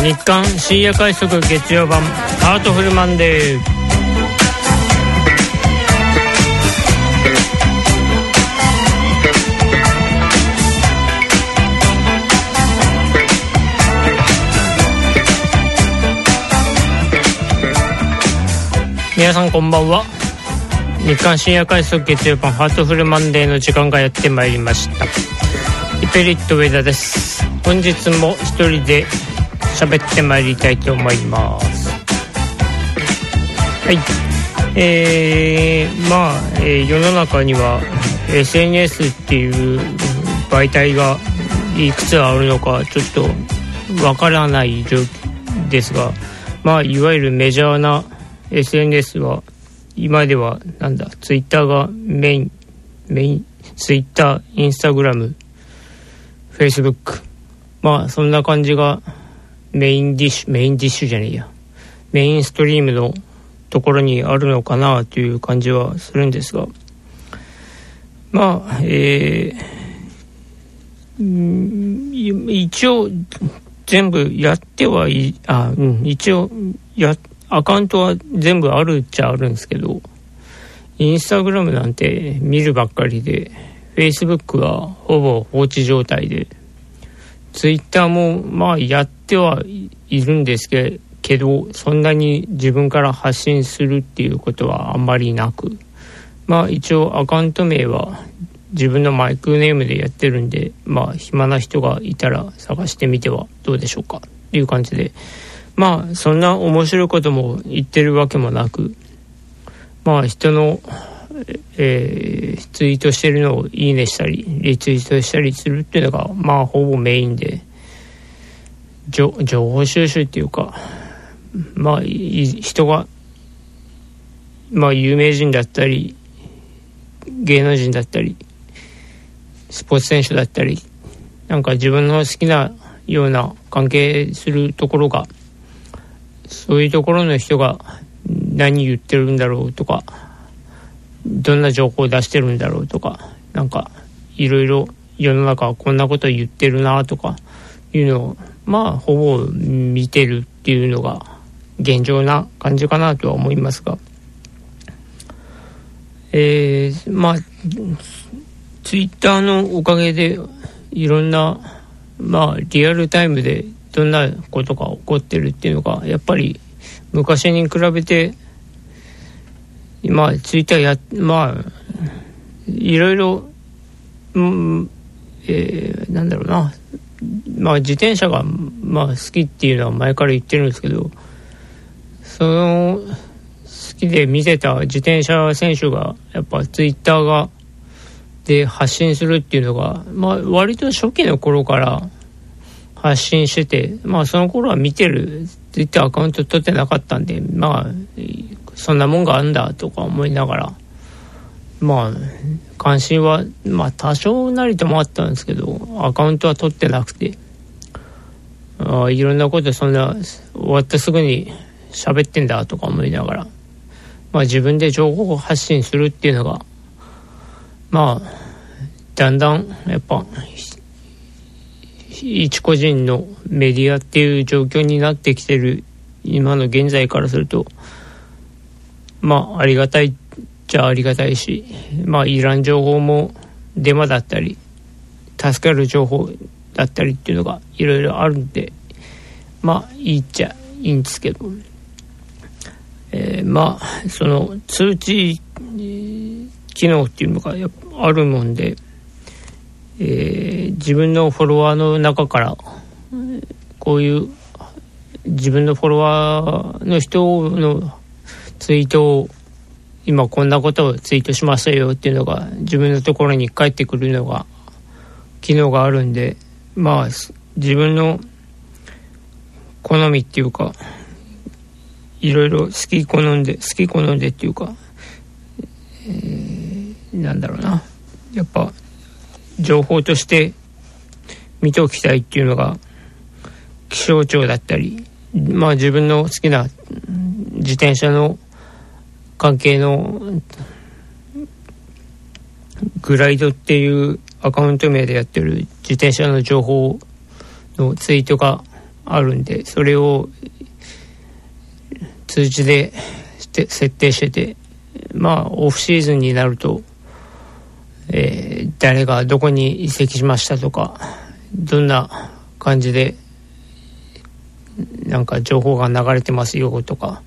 日刊深夜快速月曜版ハートフルマンデー。皆さんこんばんは。日刊深夜快速月曜版ハートフルマンデーの時間がやってまいりました。イペリット上田です。本日も一人で喋ってまいりたいと思います。はい。世の中には SNS っていう媒体がいくつあるのかちょっとわからない状況ですが、いわゆるメジャーな SNS は今ではツイッターがメインツイッター、インスタグラム、フェイスブック、そんな感じがメインストリームのところにあるのかなという感じはするんですが、一応全部やってアカウントは全部あるっちゃあるんですけど、インスタグラムなんて見るばっかりで、フェイスブックはほぼ放置状態で、ツイッターもやってはいるんですけど、そんなに自分から発信するっていうことはあんまりなく、一応アカウント名は自分のマイクネームでやってるんで、暇な人がいたら探してみてはどうでしょうかっていう感じで、そんな面白いことも言ってるわけもなく、人の、ツイートしてるのをいいねしたりリツイートしたりするっていうのがほぼメインで、情報収集っていうか、人が有名人だったり芸能人だったりスポーツ選手だったり、自分の好きなような関係するところが、そういうところの人が何言ってるんだろうとか、どんな情報を出してるんだろうとか、いろいろ世の中はこんなこと言ってるなとかいうのをほぼ見てるっていうのが現状な感じかなとは思いますが、ツイッターのおかげでいろんなリアルタイムでどんなことが起こってるっていうのがやっぱり昔に比べてツイッターいろいろ自転車が好きっていうのは前から言ってるんですけど、その好きで見てた自転車選手がやっぱツイッターで発信するっていうのが割と初期の頃から発信してて、その頃は見てるツイッターアカウント取ってなかったんで、そんなもんがあるんだとか思いながら、関心は多少なりともあったんですけど、アカウントは取ってなくて、いろんなことそんな終わってすぐに喋ってんだとか思いながら、自分で情報を発信するっていうのがだんだんやっぱ一個人のメディアっていう状況になってきてる今の現在からすると、ありがたいっちゃありがたいし、いらん情報もデマだったり助かる情報だったりっていうのがいろいろあるんで、いいっちゃいいんですけど、その通知機能っていうのがやっぱあるもんで、自分のフォロワーの中からこういう自分のフォロワーの人のツイートを今こんなことをツイートしましたよっていうのが自分のところに返ってくるのが機能があるんで、自分の好みっていうかいろいろ好き好んでっていうか、やっぱ情報として見ておきたいっていうのが気象庁だったり、自分の好きな自転車の関係のグライドっていうアカウント名でやってる自転車の情報のツイートがあるんで、それを通知で設定してて、オフシーズンになると、誰がどこに移籍しましたとか、どんな感じでなんか情報が流れてますよとか、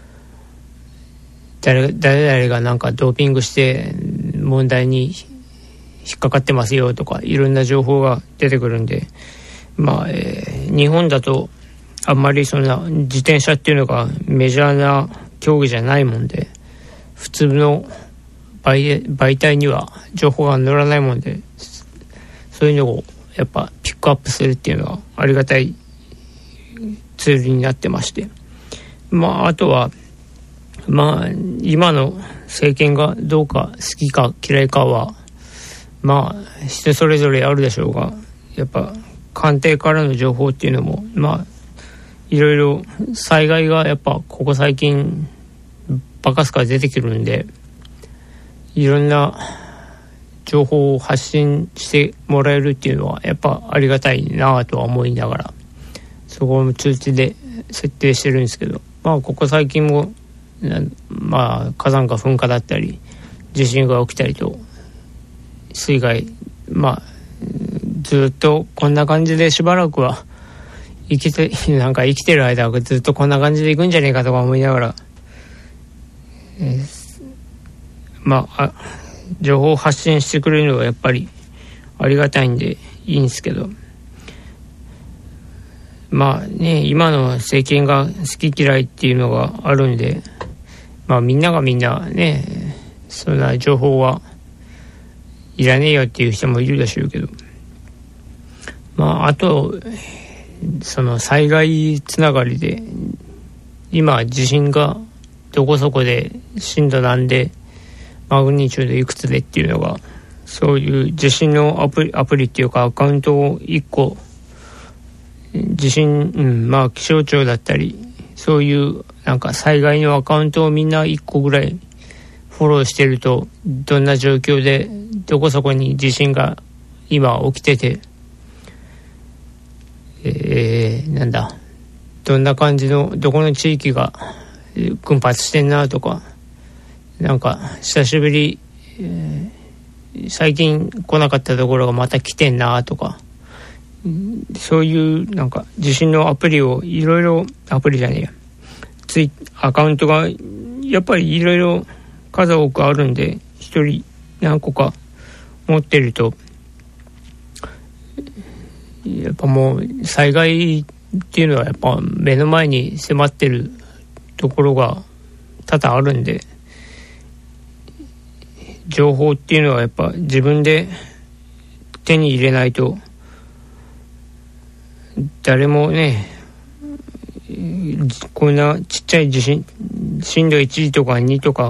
誰々がなんかドーピングして問題に引っかかってますよとか、いろんな情報が出てくるんで、日本だとあんまりそんな自転車っていうのがメジャーな競技じゃないもんで、普通の媒体には情報が載らないもんで、そういうのをやっぱピックアップするっていうのはありがたいツールになってまして、あとは今の政権がどうか好きか嫌いかは人それぞれあるでしょうが、やっぱ官邸からの情報っていうのもいろいろ災害がやっぱここ最近バカスカ出てくるんで、いろんな情報を発信してもらえるっていうのはやっぱありがたいなとは思いながら、そこも通知で設定してるんですけど、ここ最近も火山が噴火だったり地震が起きたりと水害、ずっとこんな感じでしばらくは生きてる間はずっとこんな感じでいくんじゃねえかとか思いながら、情報を発信してくれるのがやっぱりありがたいんでいいんですけど、今の政権が好き嫌いっていうのがあるんで、みんながみんなね、そんな情報はいらねえよっていう人もいるでしょうけど、あとその災害つながりで、今地震がどこそこで震度何でマグニチュードいくつでっていうのが、そういう地震のアプリっていうかアカウントを1個地震、気象庁だったりそういうなんか災害のアカウントをみんな1個ぐらいフォローしてると、どんな状況でどこそこに地震が今起きてて、どんな感じのどこの地域が群発してんなとか、なんか久しぶり、最近来なかったところがまた来てんなとか、そういうなんか地震のアプリをいろいろ、アカウントがやっぱりいろいろ数多くあるんで、一人何個か持ってると、やっぱもう災害っていうのはやっぱ目の前に迫ってるところが多々あるんで、情報っていうのはやっぱ自分で手に入れないと、誰もね、こんなちっちゃい地震、震度1とか2とか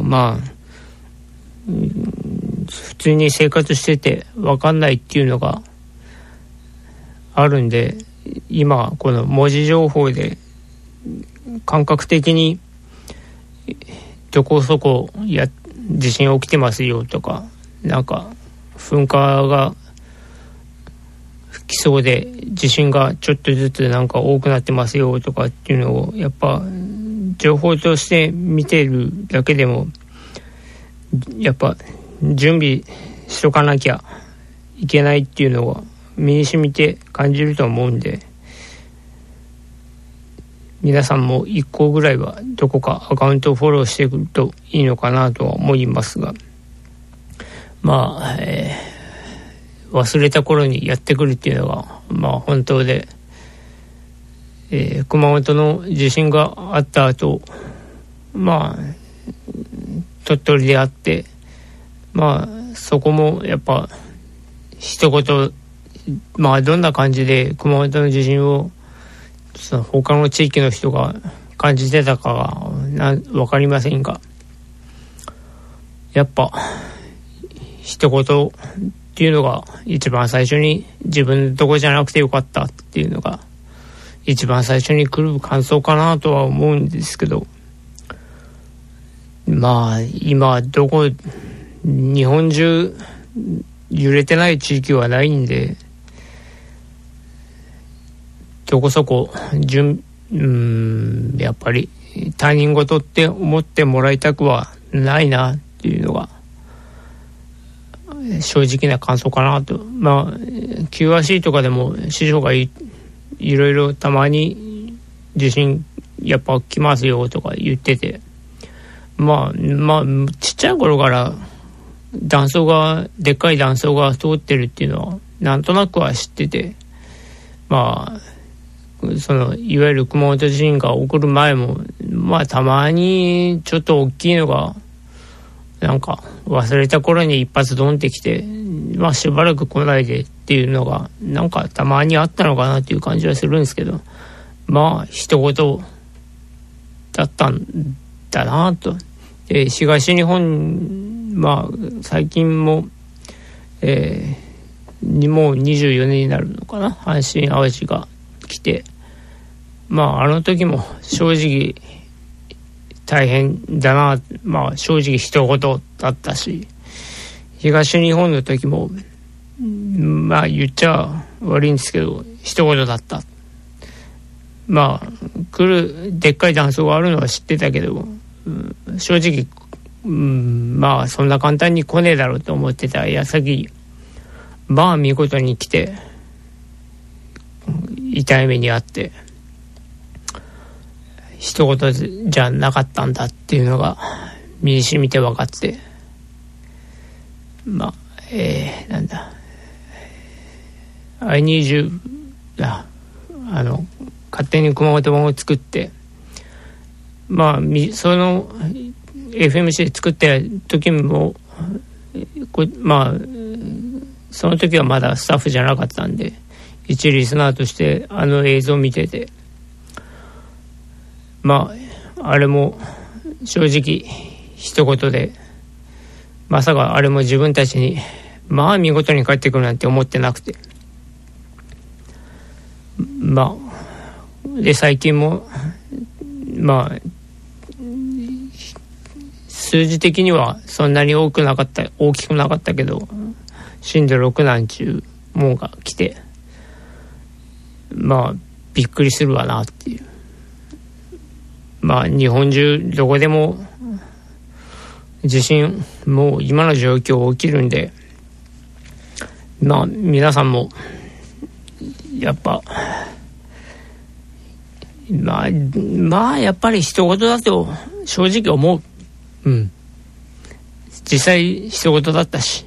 普通に生活してて分かんないっていうのがあるんで、今この文字情報で感覚的にどこそこ地震起きてますよとか、なんか噴火が吹きそうで地震がちょっとずつなんか多くなってますよとかっていうのをやっぱ情報として見てるだけでもやっぱ準備しとかなきゃいけないっていうのが身に染みて感じると思うんで、皆さんも1個ぐらいはどこかアカウントをフォローしてくるといいのかなとは思いますが、忘れた頃にやってくるっていうのが本当で、熊本の地震があった後、鳥取であって、そこもやっぱ一言、どんな感じで熊本の地震をその他の地域の人が感じてたかが分かりませんが、やっぱ一言っていうのが一番最初に、自分のとこじゃなくてよかったっていうのが一番最初に来る感想かなとは思うんですけど、今日本中揺れてない地域はないんで、 どこそこやっぱり他人事って思ってもらいたくはないなっていうのが正直な感想かなと。QRC とかでも師匠がいろいろたまに地震やっぱ来ますよとか言ってて、ちっちゃい頃からでっかい断層が通ってるっていうのはなんとなくは知ってて、そのいわゆる熊本地震が起こる前もたまにちょっと大きいのがなんか忘れた頃に一発ドンってきて、しばらく来ないでっていうのがなんかたまにあったのかなっていう感じはするんですけど、一言だったんだなと。で、東日本最近も、もう24年になるのかな、阪神淡路が来て、あの時も正直大変だな、正直一言だったし、東日本の時も言っちゃ悪いんですけど一言だった。来るでっかい断層があるのは知ってたけど、正直そんな簡単に来ねえだろうと思ってた矢先、見事に来て痛い目にあって一言じゃなかったんだっていうのが身に染みて分かって、なんだI need youだ、勝手に熊本版を作って、その FMC で作った時もその時はまだスタッフじゃなかったんで、一リスナーとして映像を見てて、あれも正直一言で、まさかあれも自分たちに見事に返ってくるなんて思ってなくて、で最近も数字的にはそんなに大きくなかったけど、震度6なんちゅうもんが来て、びっくりするわなっていう。日本中どこでも地震もう今の状況起きるんで、皆さんもやっぱやっぱり一言だと正直思う。実際一言だったし、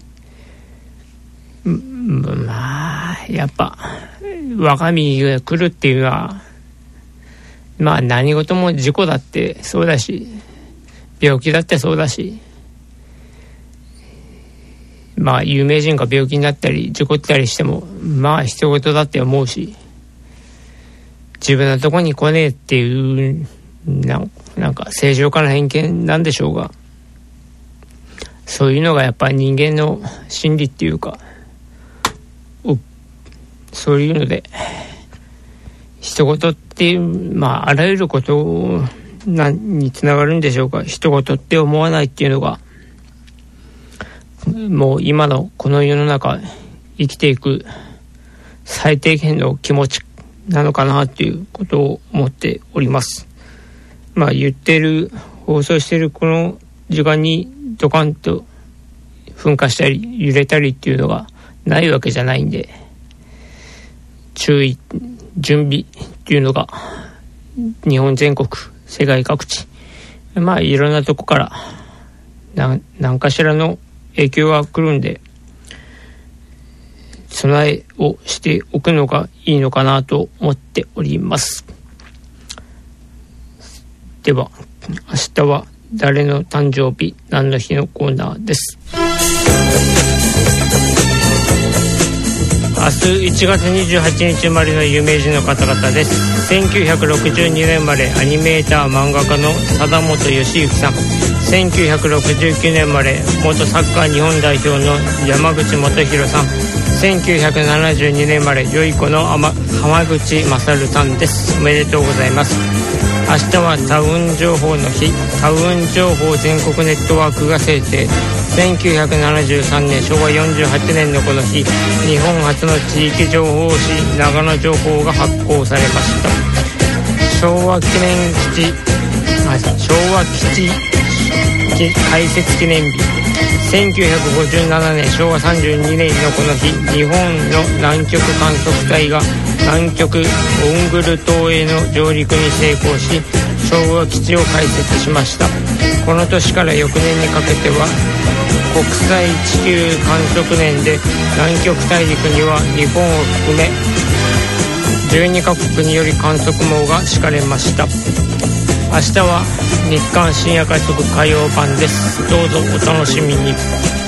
やっぱ若身が来るっていうのは何事も事故だってそうだし、病気だってそうだし、有名人が病気になったり事故ったりしても一言だって思うし、自分のとこに来ねえっていうなんか正常化の偏見なんでしょうが、そういうのがやっぱり人間の心理っていうか、そういうので一言っていうあらゆることにつながるんでしょうか。一言って思わないっていうのがもう今のこの世の中生きていく最低限の気持ちなのかなっていうことを思っております。言ってる放送してるこの時間にドカンと噴火したり揺れたりっていうのがないわけじゃないんで、注意準備っていうのが日本全国世界各地いろんなとこから何かしらの影響が来るんで、備えをしておくのがいいのかなと思っております。では明日は誰の誕生日何の日のコーナーです。明日1月28日生まれの有名人の方々です。1962年生まれアニメーター漫画家の貞本義行さん。1969年生まれ元サッカー日本代表の山口元弘さん。1972年生まれ良い子の浜口勝さんです。おめでとうございます。 明日はタウン情報の日。タウン情報全国ネットワークが制定。1973年昭和48年のこの日、日本初の地域情報誌長野情報が発行されました。昭和基地開設記念日。1957年昭和32年のこの日、日本の南極観測隊が南極オングル島への上陸に成功し、昭和基地を開設しました。この年から翌年にかけては国際地球観測年で、南極大陸には日本を含め12カ国により観測網が敷かれました。明日は日刊深夜快速火曜版です。どうぞお楽しみに。